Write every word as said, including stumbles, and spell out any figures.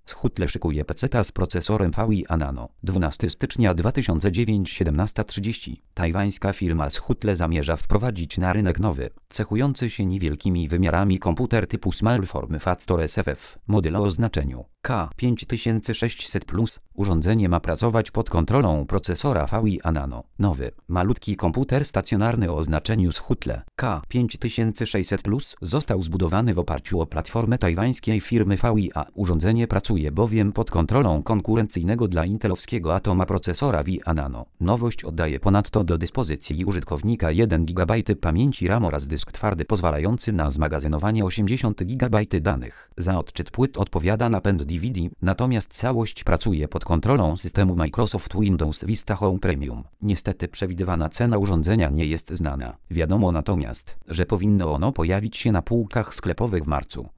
Shutle szykuje peceta z procesorem V I A Nano. dwunastego stycznia dwa tysiące dziewiątego, siedemnasta trzydzieści. Tajwańska firma Shutle zamierza wprowadzić na rynek nowy, cechujący się niewielkimi wymiarami komputer typu Small Form Factor S F F. Model o oznaczeniu K pięć tysięcy sześćset plus. Urządzenie ma pracować pod kontrolą procesora V I A Nano. Nowy, malutki komputer stacjonarny o oznaczeniu Shutle K pięć tysięcy sześćset plus został zbudowany w oparciu o platformę tajwańskiej firmy V I A. Urządzenie pracuje bowiem pod kontrolą konkurencyjnego dla intelowskiego Atoma procesora V I A Nano. Nowość oddaje ponadto do dyspozycji użytkownika jeden gigabajt pamięci RAM oraz dysk twardy pozwalający na zmagazynowanie osiemdziesiąt gigabajtów danych. Za odczyt płyt odpowiada napęd D V D, natomiast całość pracuje pod kontrolą systemu Microsoft Windows Vista Home Premium. Niestety przewidywana cena urządzenia nie jest znana. Wiadomo natomiast, że powinno ono pojawić się na półkach sklepowych w marcu.